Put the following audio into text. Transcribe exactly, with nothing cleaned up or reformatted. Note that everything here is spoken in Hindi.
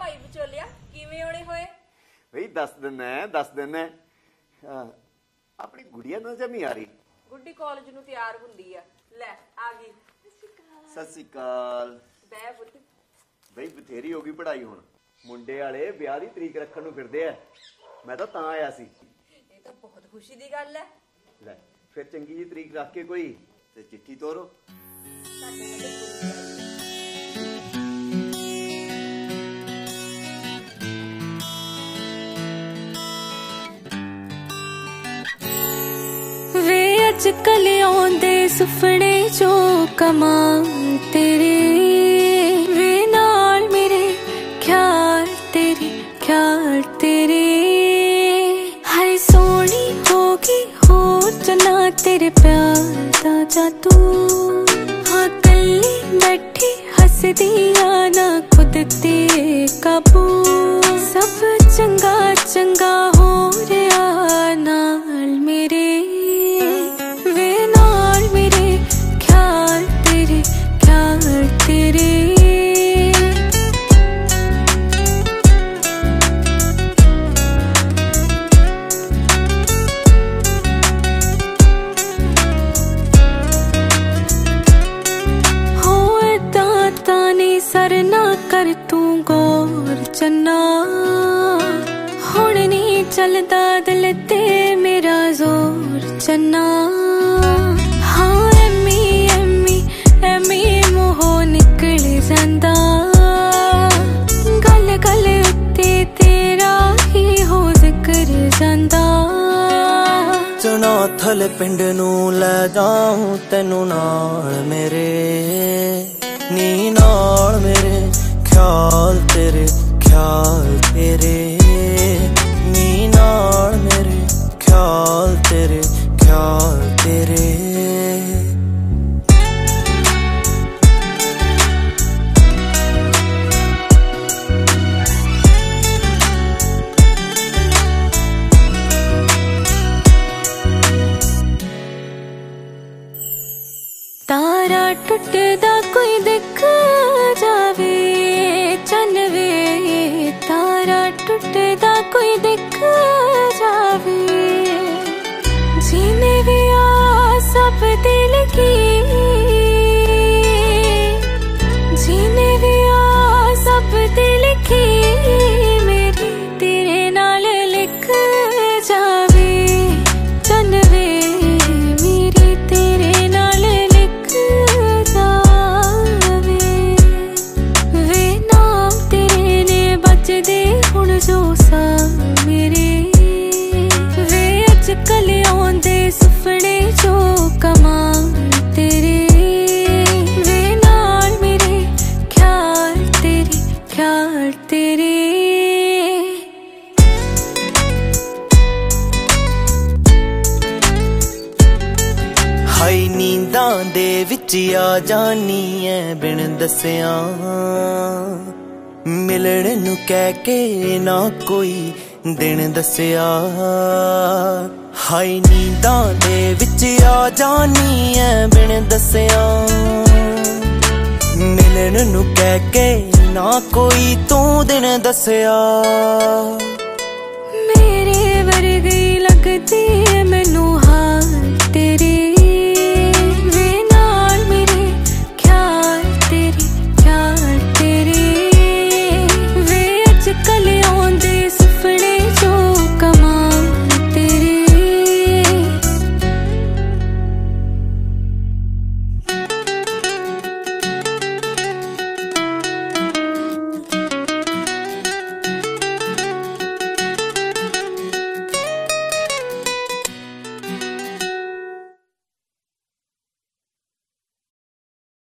भाई विचोलिया किवें आने होए? भाई दस दिन है दस दिन है अपनी गुड़िया ना जमी आ रही गुड्डी कॉलेज नूं तैयार हुंदी आ ले आ गई सत श्री अकाल बे पुੱਤ भाई बथेरी हो गई पढ़ाई हुण मुंडे वाले ब्याह दी तरीक रखण नूं फिरदे आ मैं तां तां आया सी ये तो बहुत खुशी दी गल है ले फिर चंगी जी तरीक रख के कोई ते चिट्ठी तोरो वे अजकल आउंदे सुपने जो कमाल तेरे वे नाल मेरे ख्याल तेरे ख्याल तेरे हाय सोनी होगी हो जना तेरे प्यार दा जादू हाँ कल्ली बैठी हसदी आना खुद ते काबू सब चंगा चंगा हो रहा नाल मेरे वे नाल मेरे ख्याल तेरे ख्याल तेरे सर ना कर तू गौर चन्ना हुण नहीं चलदा दिल ते मेरा जोर चन्ना हाँ एमी एमी एमी मोहो निकल जांदा गल गल उत्ते तेरा ही हो जिक्र जांदा चना थल पिंड नू लै जाऊं तेनू नाल मेरे नी नाल मेरे ख्याल तेरे ख्याल तेरे नी नाल मेरे ख्याल तेरे ख्याल तेरे तारा टुटदा कोई दिख जावे चनवे तारा टुटदा कोई दिख जावे जीने भी आ सब दिल की जीने भी आ सब दिल की मेरी तेरे नाल लिख जावे चनवे मेरी तेरे नाल जो सा मेरे वे अजकल आउंदे सुपने जो कमाल तेरे वे नाल मेरे ख्याल तेरे ख्याल तेरे हाय नींदां दे विच आ जानी है बिन दसिया मिलण नू कह के ना कोई दिन दसिया हाय नींदां दे विच आ जानी है बिन दसिया मिलण नू कह के ना कोई तू दिन दसिया मेरे वर्गी लगदी है मैनू